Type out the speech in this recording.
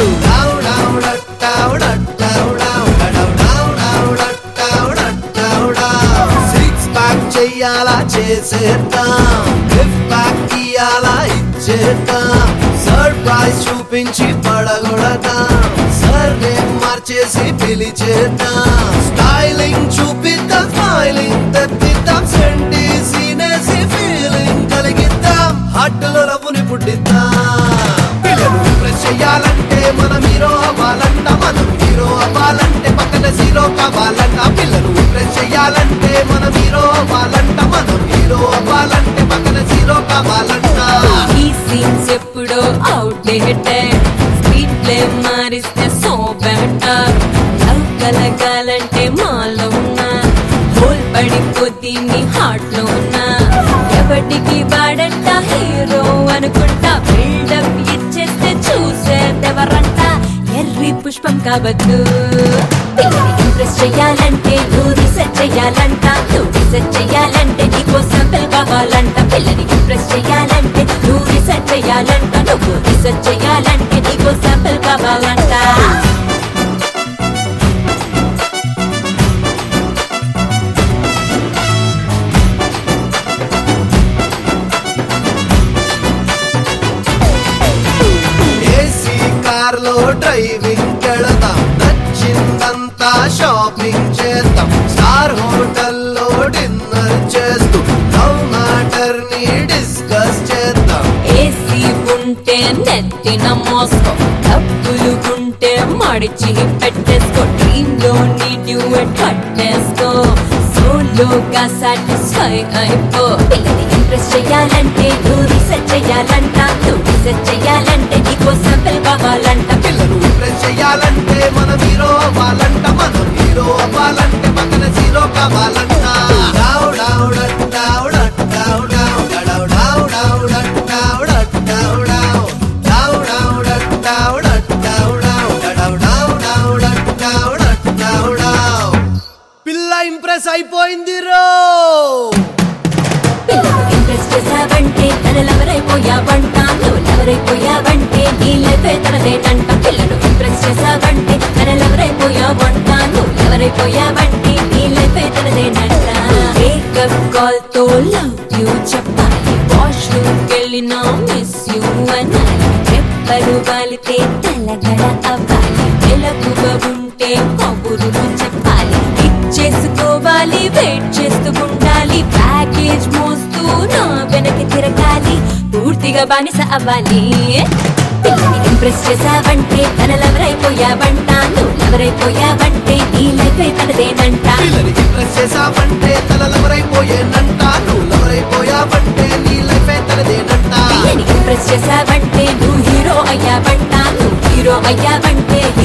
Six pack చెయ్యాలా చేసేద్దాం, gift pack ఇయ్యాలా ఇచ్చేద్దాం, సర్ప్రైజ్ చూపించి పడగొడతాం, సర్ నేమ్ మార్చేసి పిలిచేద్దాం, స్టైలింగ్ చూపిద్దాం, స్మైలింగ్ తెప్పిద్దాం, సెంటి సీనేసి ఫీలింగ్ కలిగిద్దాం, హార్ట్లో నవ్వుని పుట్టిద్దాం. పిల్లలు ఇంప్రెస్ చెయ్యాలంటే మనం హీరో అవ్వాలంట, మనం హీరో అవ్వాలంటే పక్కన జీరో కావాలంట. పిల్లలు ఇంప్రెస్ చెయ్యాలంటే మనం హీరో అవ్వాలంట, మనం హీరో అవ్వాలంటే పక్కన జీరో కావాలంట. ఈ సీన్స్ ఎప్పుడో అవుట్డేటెడ్, స్పీడ్ ప్లే మారిస్తే సో బెటర్. లవ్ కలగాలంటే మాలో ఉన్నా, హోల్ పడిపోద్ది నీ హార్ట్ లో ఉన్నా. ఎవరికి వాడంట హీరో అనుకుంటా, బిల్డప్ ఇచ్చేస్తే చూసేదెవరంట. ఎర్రి పుష్పం కావద్దు, పిల్లని ఇంప్రెస్ చెయ్యాలంటే నువ్వు రీసెర్చ్ చెయ్యాలంట, నువ్వు రీసెర్చ్ చెయ్యాలంటే నీకో శాంపిల్ కావాలంట. పిల్లని ఇంప్రెస్ చెయ్యాలంటే నువ్వు రీసెర్చ్ చెయ్యాలంట, నువ్వు రీసెర్చ్ చెయ్యాలంటే నీకో శాంపిల్ కావాలంట. ఏసీ కార్లో డ్రైవింగ్ కెళతాం, నచ్చిందంతా షాపింగ్ చేద్దాం, స్టార్ హోటల్లో డిన్నర్ చేస్తూ లవ్ మ్యాటర్ ని డిస్కస్ చేద్దాం. ఏసీ ఉంటే నెత్తిన మోసుకో, డబ్బులు ఉంటే మడిచి పెట్టేసుకో, డ్రీమ్ లో నీ డ్యూయట్ కట్టేసుకో, సోలోగా సాటిస్ఫై అయిపో. పిల్లని ఇంప్రెస్ చెయ్యాలంటే నువ్వు రీసెర్చ్ చెయ్యాలంట, నువ్వు రీసెర్చ్ చెయ్యాలంటే నీకో శాంపిల్ కావాలంట. పిల్లలు ఇంప్రెస్ చెయ్యాలంటే మనం హీరో అవ్వాలంట, మనం హీరో అవ్వాలంటే పక్కన జీరో కావాలంట. పిల్ల ఇంప్రెస్ అయిపోయింది రో. పిల్లను ఇంప్రెస్ చేసావంటే తనలెవరైపోయావంట, నువ్వు ఎవరైపోయావంటే నీ లైఫే తనదేనంట. పిల్లను ఇంప్రెస్ చేసావంటే తనలెవరైపోయావంట, నువ్వు ఎవరైపోయావంటే నీ లైఫే తనదేనంట. మేకప్ కాల్ తో లవ్ యూ చెప్పాలి, వాష్రూమ్ కెళ్ళినా మిస్ యూ అనాలి, చెప్పరు వాలితే తలగడ అవ్వాలి, వెలకుగా ఉంటే కబురులు చెప్పాలి, చేసుకోవాలి, వెయిట్ చేస్తూ ఉండాలి, ప్యాకేజ్ మోస్తూ నా వెనక్కి తిరగాలి, పూర్తిగా బానిస అవ్వాలి. పిల్లని ఇంప్రెస్ చేసావంటే తనలెవరైపోయావంట, నువ్వు ఎవరైపోయావంటే నీ లైఫ్ తనదేనంట. పిల్లని ఇంప్రెస్ చేసావంటే తనలెవరైపోయేనంట, నువ్వు ఎవరైపోయావంటే నీ లైఫ్ తనదేనంట. పిల్లని ఇంప్రెస్ చేసావంటే నువ్వు హీరో అయ్యావంట, నువ్వు హీరో అయ్యావంటే